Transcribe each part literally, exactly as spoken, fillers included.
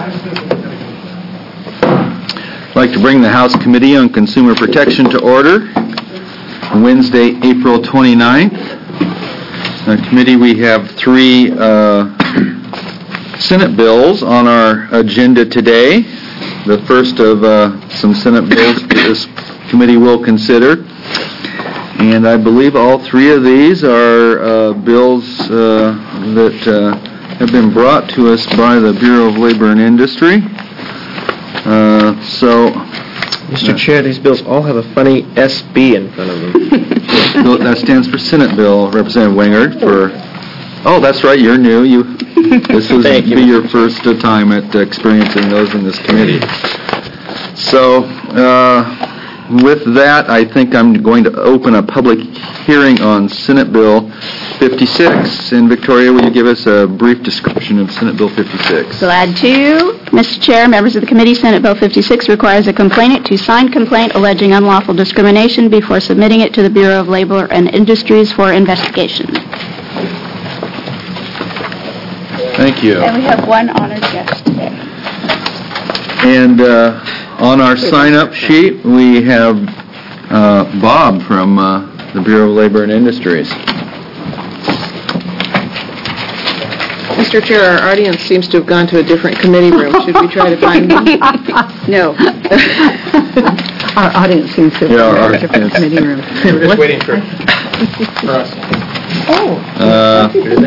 I'd like to bring the House Committee on Consumer Protection to order. Wednesday, April twenty-ninth. Uh, committee, we have three uh, Senate bills on our agenda today. The first of uh, some Senate bills that this committee will consider. And I believe all three of these are uh, bills uh, that uh, have been brought to us by the Bureau of Labor and Industry. Uh, so, Mister Uh, Chair, these bills all have a funny S B in front of them. That stands for Senate Bill, Representative Wingard. For oh, that's right, you're new. You this will be you. your first uh, time at uh, experiencing those in this committee. So, uh, with that, I think I'm going to open a public hearing on Senate Bill fifty-six. And Victoria, will you give us a brief description of Senate Bill fifty-six? Glad to. Mister Chair, members of the committee, Senate Bill fifty-six requires a complainant to sign complaint alleging unlawful discrimination before submitting it to the Bureau of Labor and Industries for investigation. Thank you. And we have one honored guest today. And uh, on our sign-up sheet, we have uh, Bob from uh, the Bureau of Labor and Industries. Mister Chair, our audience seems to have gone to a different committee room. Should we try to find them? No. Our audience seems to have Yeah, gone to our a different audience. committee room. We're just waiting for, for us. Oh. Uh,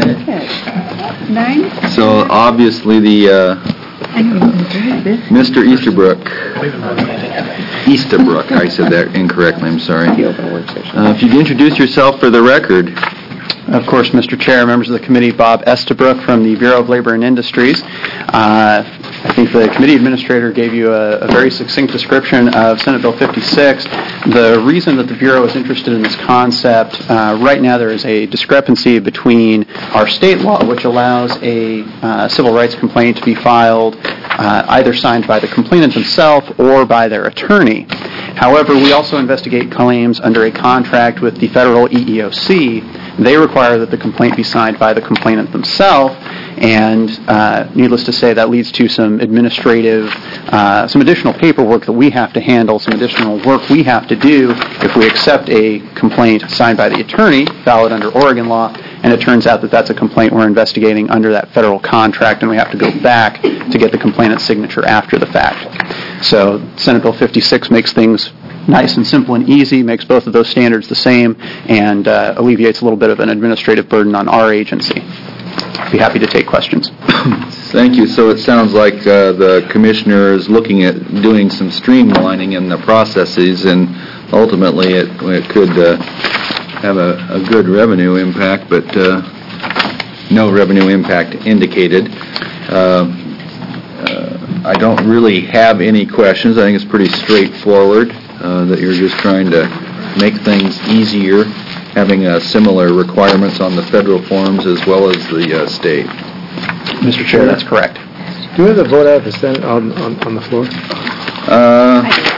Nine? so obviously the uh, Mister Easterbrook. Easterbrook, I said that incorrectly, I'm sorry. Uh, if you could introduce yourself for the record. Of course, Mister Chair, members of the committee, Bob Estabrook from the Bureau of Labor and Industries. Uh, I think the committee administrator gave you a, a very succinct description of Senate Bill fifty-six. The reason that the Bureau is interested in this concept, uh, right now there is a discrepancy between our state law, which allows a uh, civil rights complaint to be filed uh, either signed by the complainant himself or by their attorney. However, we also investigate claims under a contract with the federal E E O C. They require that the complaint be signed by the complainant themselves, and uh, needless to say, that leads to some administrative, uh, some additional paperwork that we have to handle, some additional work we have to do if we accept a complaint signed by the attorney, valid under Oregon law, and it turns out that that's a complaint we're investigating under that federal contract, and we have to go back to get the complainant's signature after the fact. So Senate Bill fifty-six makes things nice and simple and easy, makes both of those standards the same, and uh, alleviates a little bit of an administrative burden on our agency. I'd be happy to take questions. Thank you. So it sounds like uh, the commissioner is looking at doing some streamlining in the processes, and ultimately it, it could uh, have a, a good revenue impact, but uh, no revenue impact indicated. Uh, uh, I don't really have any questions. I think it's pretty straightforward. Uh, that you're just trying to make things easier, having uh, similar requirements on the federal forms as well as the uh, state. Mister Chair, that's correct. Do we have the vote out of the Senate on, on, on the floor? Uh,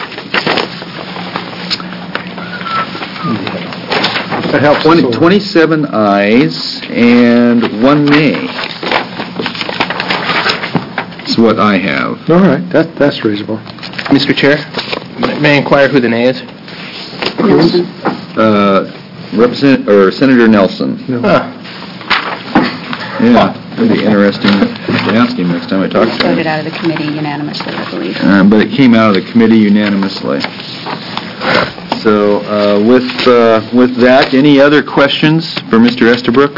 That helps. twenty, twenty-seven ayes and one nay. That's what I have. All right, that, that's reasonable. Mister Chair, may I inquire who the nay is? Nelson. Uh, Represent or Senator Nelson. No. Huh. Yeah, it'd be interesting to ask him next time I talk to him. Voted out of the committee unanimously, I believe. Uh, but it came out of the committee unanimously. So uh, with uh, with that, any other questions for Mister Estabrook?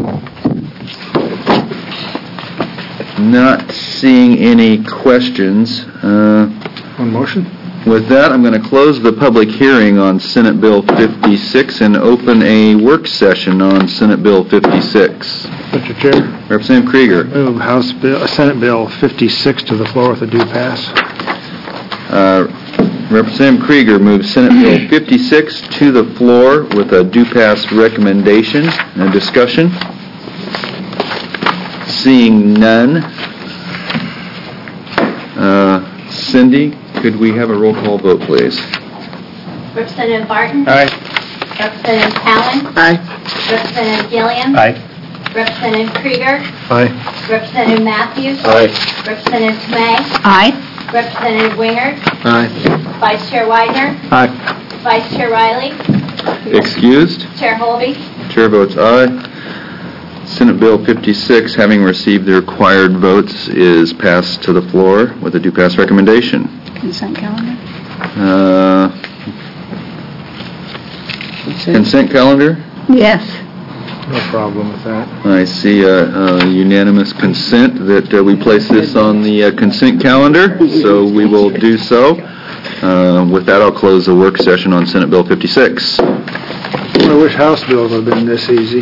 Not seeing any questions. Uh, On motion? with that, I'm going to close the public hearing on Senate Bill fifty-six and open a work session on Senate Bill fifty-six. Mister Chair, Representative Krieger. move House Bill, Senate Bill fifty-six to the floor with a due pass. Uh, Representative Krieger moves Senate Bill fifty-six to the floor with a due pass recommendation and discussion. Seeing none. Uh, Cindy, could we have a roll call vote, please? Representative Barton? Aye. Representative Allen? Aye. Representative Gilliam? Aye. Representative Krieger. Aye. Representative Matthews. Aye. Representative Tomei. Aye. Representative Wingert. Aye. Vice Chair Widener. Aye. Vice Chair Riley. Excused? Chair Holby. Chair votes aye. Senate Bill fifty-six, having received the required votes, is passed to the floor with a do-pass recommendation. Consent calendar? Uh, Consent calendar? Yes. No problem with that. I see a a unanimous consent that uh, we place this on the uh, consent calendar, so we will do so. Uh, With that, I'll close the work session on Senate Bill fifty-six. I wish House bills had been this easy.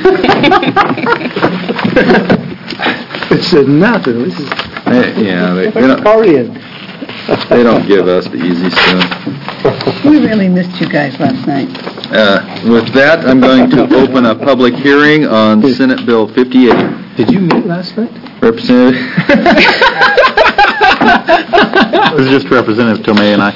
It said nothing. This is Hey, Yeah, they they don't partying. they don't give us the easy stuff. We really missed you guys last night. Uh, With that, I'm going to open a public hearing on Senate Bill fifty-eight. Did you meet last night? Representative... It was just Representative Tomei and I.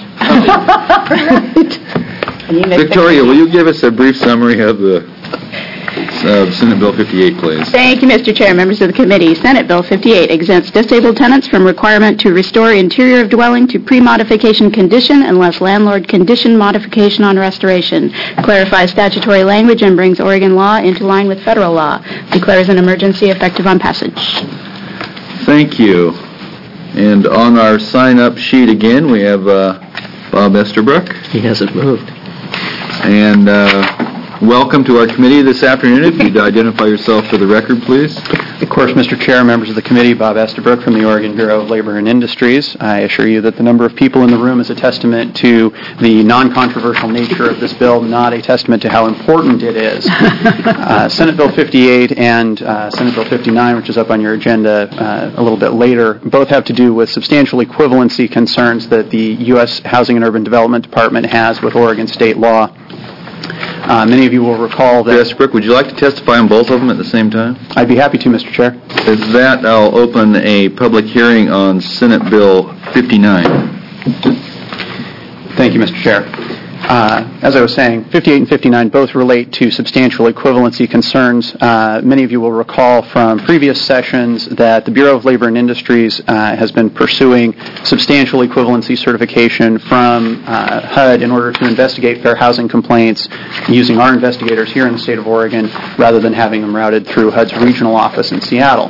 Victoria, will you give us a brief summary of the uh, Senate Bill fifty-eight, please? Thank you, Mister Chair, members of the committee. Senate Bill fifty-eight exempts disabled tenants from requirement to restore interior of dwelling to pre-modification condition unless landlord condition modification on restoration, clarifies statutory language and brings Oregon law into line with federal law, declares an emergency effective on passage. Thank you. And on our sign-up sheet again, we have uh, Bob Estabrook. He hasn't moved. And uh, welcome to our committee this afternoon. If you'd identify yourself for the record, please. Of course, Mister Chair, members of the committee, Bob Estabrook from the Oregon Bureau of Labor and Industries. I assure you that the number of people in the room is a testament to the non-controversial nature of this bill, not a testament to how important it is. uh, Senate Bill fifty-eight and uh, Senate Bill fifty-nine, which is up on your agenda uh, a little bit later, both have to do with substantial equivalency concerns that the U S Housing and Urban Development Department has with Oregon state law. Uh, many of you will recall that... Estabrook, would you like to testify on both of them at the same time? I'd be happy to, Mister Chair. With that, I'll open a public hearing on Senate Bill fifty-nine. Thank you, Mister Chair. Uh, as I was saying, fifty-eight and fifty-nine both relate to substantial equivalency concerns. Uh, many of you will recall from previous sessions that the Bureau of Labor and Industries uh, has been pursuing substantial equivalency certification from uh, H U D in order to investigate fair housing complaints using our investigators here in the state of Oregon rather than having them routed through H U D's regional office in Seattle.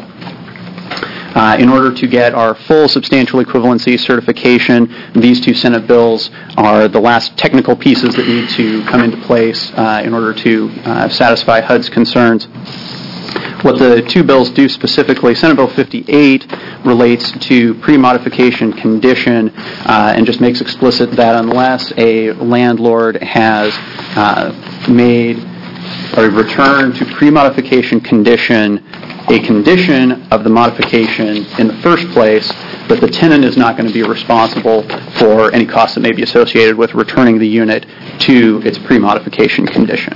Uh, in order to get our full substantial equivalency certification, these two Senate bills are the last technical pieces that need to come into place uh, in order to uh, satisfy H U D's concerns. What the two bills do specifically, Senate Bill fifty-eight relates to pre-modification condition uh, and just makes explicit that unless a landlord has uh, made a return to pre-modification condition a condition of the modification in the first place, that the tenant is not going to be responsible for any costs that may be associated with returning the unit to its pre-modification condition.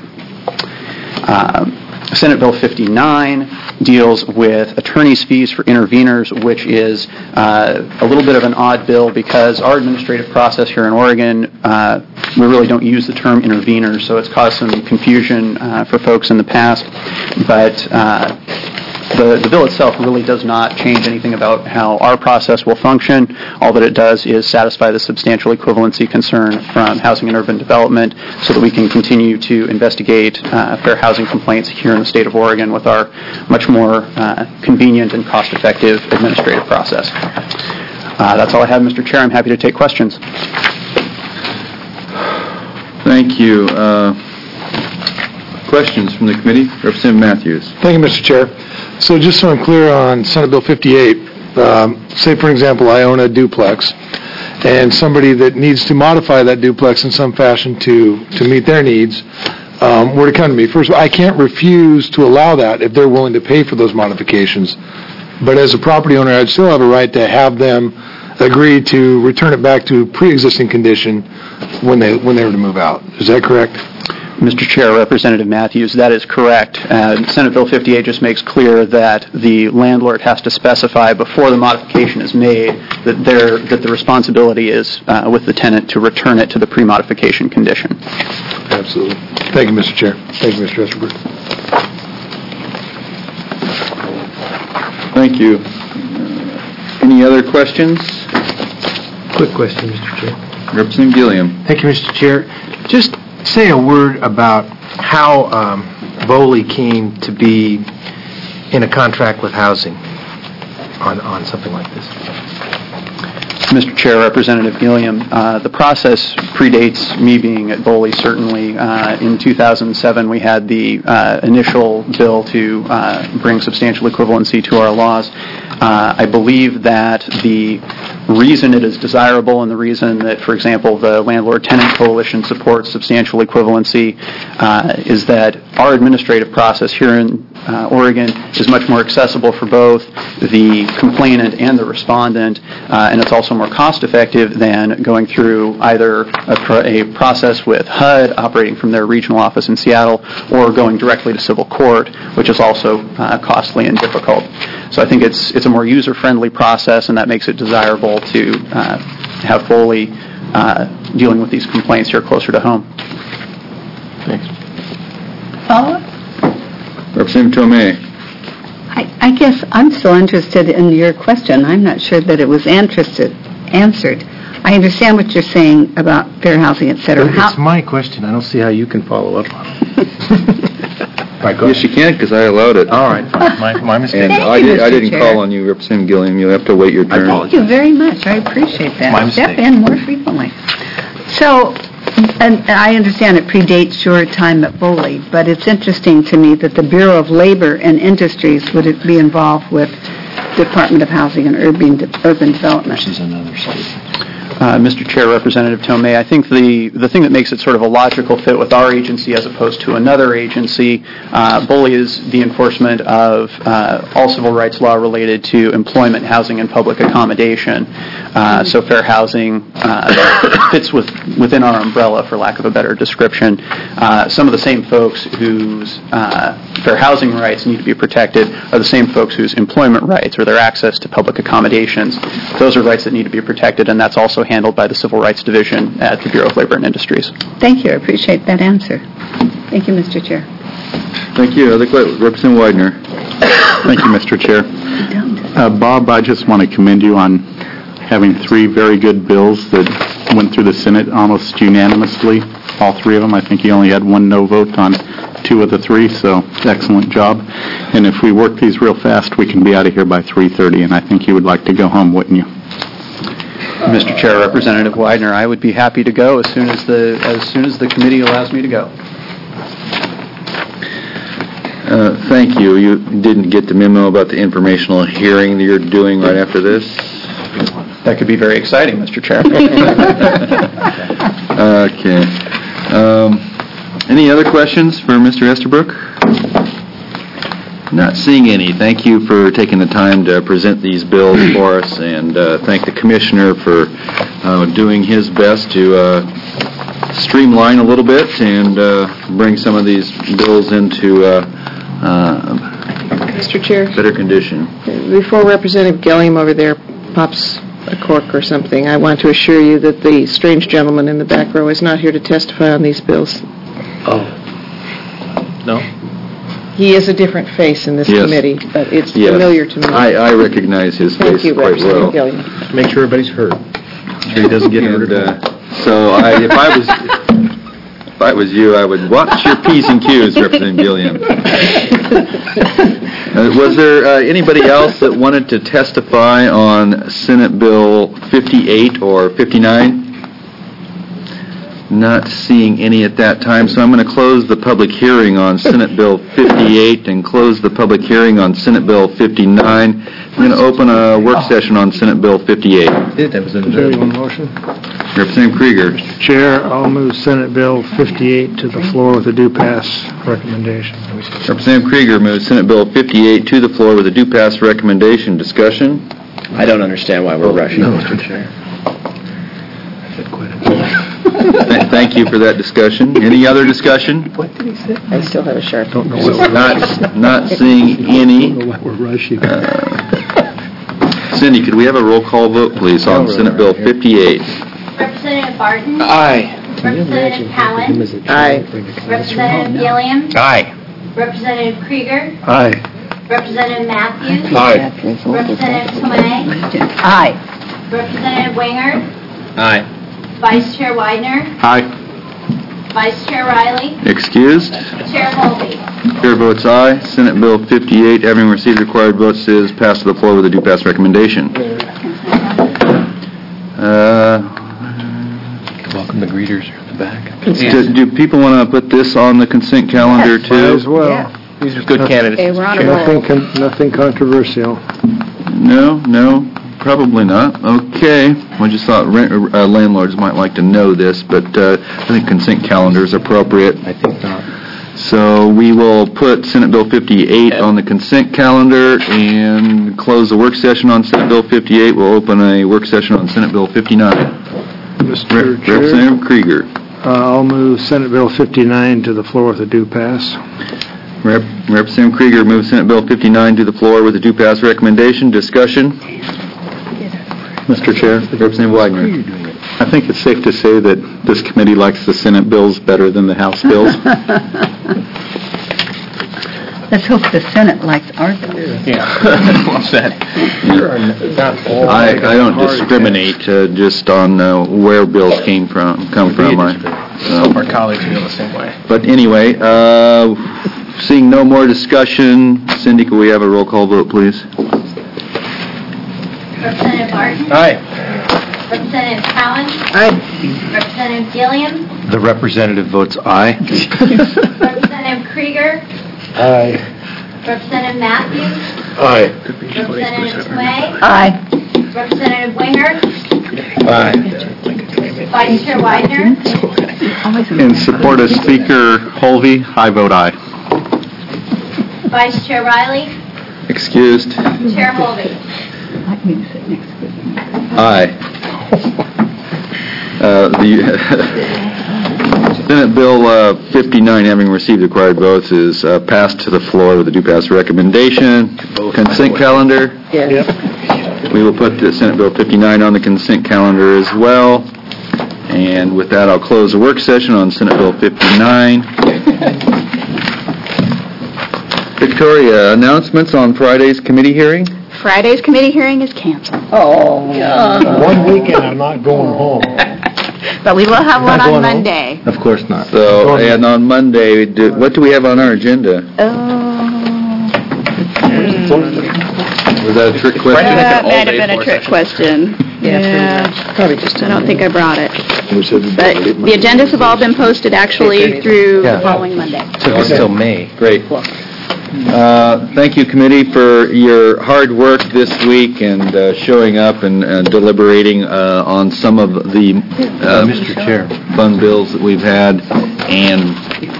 Um, Senate Bill fifty-nine deals with attorney's fees for interveners, which is uh, a little bit of an odd bill because our administrative process here in Oregon, uh, we really don't use the term interveners, so it's caused some confusion uh, for folks in the past. But uh, The, the bill itself really does not change anything about how our process will function. All that it does is satisfy the substantial equivalency concern from Housing and Urban Development so that we can continue to investigate uh, fair housing complaints here in the state of Oregon with our much more uh, convenient and cost-effective administrative process. Uh, that's all I have, Mister Chair. I'm happy to take questions. Thank you. Uh, questions from the committee? Representative Matthews. Thank you, Mister Chair. So just so I'm clear on Senate Bill fifty-eight, um, say, for example, I own a duplex, and somebody that needs to modify that duplex in some fashion to, to meet their needs um, were to come to me. First of all, I can't refuse to allow that if they're willing to pay for those modifications. But as a property owner, I'd still have a right to have them agree to return it back to pre-existing condition when they when they were to move out. Is that correct? Mister Chair, Representative Matthews, that is correct. Uh, Senate Bill fifty-eight just makes clear that the landlord has to specify before the modification is made that there that the responsibility is uh, with the tenant to return it to the pre-modification condition. Absolutely. Thank you, Mister Chair. Thank you, Mister Estabrook. Thank you. Uh, Any other questions? Quick question, Mister Chair. Representative Gilliam. Thank you, Mister Chair. Just say a word about how um, Boley came to be in a contract with housing on, on something like this. Mister Chair, Representative Gilliam, uh, the process predates me being at Boley, certainly. Uh, in two thousand seven, we had the uh, initial bill to uh, bring substantial equivalency to our laws. Uh, I believe that the reason it is desirable and the reason that, for example, the Landlord-Tenant Coalition supports substantial equivalency uh, is that our administrative process here in uh, Oregon is much more accessible for both the complainant and the respondent, uh, and it's also more cost-effective than going through either a, pro- a process with H U D operating from their regional office in Seattle or going directly to civil court, which is also uh, costly and difficult. So I think it's it's a more user-friendly process, and that makes it desirable to uh, have Boley uh, dealing with these complaints here closer to home. Thanks. Follow-up? Representative Tomei. I, I guess I'm still interested in your question. I'm not sure that it was interested, answered. I understand what you're saying about fair housing, et cetera. It's How- my question. I don't see how you can follow up on it. Right, go Yes, you ahead. can, because I allowed it. All right, fine. My, my mistake. And Thank I you, did- I Mister didn't Chair. call on you, Representative Gilliam. You'll have to wait your turn. Thank you very much. I appreciate that. My Step mistake. in more frequently. So, and I understand it predates your time at Boley, but it's interesting to me that the Bureau of Labor and Industries would be involved with Department of Housing and Urban Urban Development. This is another state. Uh, Mister Chair, Representative Tomei, I think the, the thing that makes it sort of a logical fit with our agency as opposed to another agency, uh, Boley is the enforcement of uh, all civil rights law related to employment, housing, and public accommodation. Uh, so fair housing uh, fits with, within our umbrella, for lack of a better description. Uh, some of the same folks whose uh, fair housing rights need to be protected are the same folks whose employment rights or their access to public accommodations. Those are rights that need to be protected, and that's also handled by the Civil Rights Division at the Bureau of Labor and Industries. Thank you. I appreciate that answer. Thank you, Mister Chair. Thank you. Other que- Representative Widener. Thank you, Mister Chair. Uh, Bob, I just want to commend you on having three very good bills that went through the Senate almost unanimously, all three of them. I think you only had one no vote on two of the three, so excellent job. And if we work these real fast, we can be out of here by three thirty, and I think you would like to go home, wouldn't you? Mister Chair, Representative Widener, I would be happy to go as soon as the as soon as the committee allows me to go. Uh, Thank you. You didn't get the memo about the informational hearing that you're doing right after this? That could be very exciting, Mister Chair. Okay. Um, Any other questions for Mister Estabrook? Not seeing any. Thank you for taking the time to present these bills for us, and uh, thank the Commissioner for uh, doing his best to uh, streamline a little bit and uh, bring some of these bills into uh, uh, Mister Chair, better condition. before Representative Gilliam over there pops a cork or something, I want to assure you that the strange gentleman in the back row is not here to testify on these bills. Oh. No? He is a different face in this Yes. committee, but it's Yes. familiar to me. I, I recognize his Thank face you, quite well. Representative Gilliam. Make sure everybody's heard. Sure he doesn't get And, hurt. uh, so I, if I was, if I was you, I would watch your P's and Q's, Representative Gilliam. Uh, was there uh, anybody else that wanted to testify on Senate Bill fifty-eight or fifty-nine? Not seeing any at that time, so I'm going to close the public hearing on Senate Bill fifty-eight and close the public hearing on Senate Bill fifty-nine. I'm going to open a work session on Senate Bill fifty-eight. That was in Is there one motion? Representative Krieger. Chair, I'll move Senate Bill fifty-eight to the floor with a due pass recommendation. Representative Krieger moves Senate Bill fifty-eight to the floor with a due pass recommendation. Discussion? I don't understand why we're rushing, Mister Chair. Th- Thank you for that discussion. Any other discussion? What did he say? I still have a sharp... Don't know why Not, not seeing any. we're rushing. Cindy, could we have a roll call vote, please, on Senate Bill fifty-eight? Representative Barton. Aye. Representative Cowan. Aye. Representative Gilliam. Aye. Representative Krieger. Aye. Representative Matthews. Aye. Representative Tomei. Aye. Representative Winger. Aye. Vice Chair Widener. Aye. Vice Chair Riley. Excused. Chair Colby. Chair votes aye. Senate Bill fifty-eight, having received required votes, is passed to the floor with a due pass recommendation. Uh, Welcome the greeters in the back. Do do people want to put this on the consent calendar, too? well. These are good candidates. Okay, we're on a Nothing roll. con- Nothing controversial. No, no, probably not. Okay. I just thought rent- uh, landlords might like to know this, but uh, I think consent calendar is appropriate. I think not. So we will put Senate Bill fifty-eight on the consent calendar and close the work session on Senate Bill fifty-eight. We'll open a work session on Senate Bill fifty-nine. Mister Rep- Chair, Representative Krieger. uh, I'll move Senate Bill fifty-nine to the floor with a due pass. Rep- Representative Krieger moves Senate Bill fifty-nine to the floor with a due pass recommendation. Discussion? Mister Chair, Representative Wagner. I think it's safe to say that this committee likes the Senate bills better than the House bills. Let's hope the Senate likes our bill. Yeah, well said. I, I don't discriminate uh, just on uh, where bills came from, come from. I, Hope so. our colleagues feel the same way. But anyway, uh, seeing no more discussion, Cindy, could we have a roll call vote, please? Representative Barton. Aye. Representative Cowan. Aye. Representative Gilliam. The representative votes aye. Representative Krieger. Aye. Representative Matthews. Aye. Representative Tomei. Aye. Representative Winger. Aye. Vice Chair Widener. In support of Speaker Holvey, I vote aye. Vice Chair Riley. Excused. Chair Colby. I'd like me to sit next to you. Aye. Uh, The Senate Bill uh, fifty-nine, having received required votes, is uh, passed to the floor with a due pass recommendation. Consent calendar. Yes. We will put the Senate Bill fifty-nine on the consent calendar as well. And with that, I'll close the work session on Senate Bill fifty-nine. Victoria, announcements on Friday's committee hearing? Friday's committee hearing is canceled, Oh. One weekend, I'm not going home. but we will have one Not on going home? Monday. Of course not. So, and on Monday, do- what do we have on our agenda? Oh. Was that a trick question? That might have been a trick question. Yeah. Probably just I don't think I brought it. We said we'd But the agendas have all been posted actually through Yeah. the following Monday. Took us till May. Great. Uh, Thank you, committee, for your hard work this week and uh, showing up and uh, deliberating uh, on some of the uh, Mister Chair. fun bills that we've had. And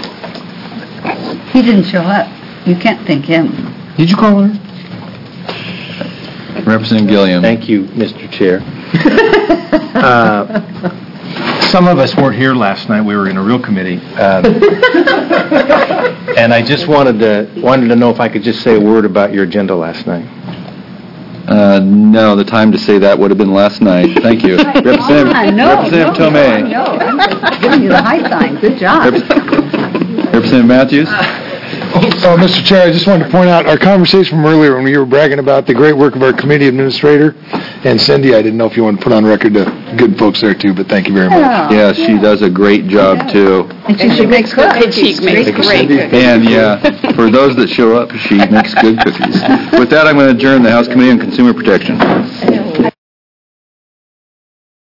He didn't show up. You can't thank him. Did you call her? Representative Gilliam. Thank you, Mister Chair. Uh, Some of us weren't here last night. We were in a real committee. Um, And I just wanted to, wanted to know if I could just say a word about your agenda last night. Uh, No, the time to say that would have been last night. Thank you. Representative Ah, no, Representative no, Tomei. No, I'm just giving you the high sign. Good job. Representative Matthews. Oh, Mister Chair, I just wanted to point out our conversation from earlier when we were bragging about the great work of our committee administrator and Cindy. I didn't know if you want to put on record the good folks there too, but thank you very much. Oh. Yeah, she does a great job, too. And she should make good And she makes great cookies. And, yeah, for those that show up, she makes good cookies. With that, I'm going to adjourn the House Committee on Consumer Protection.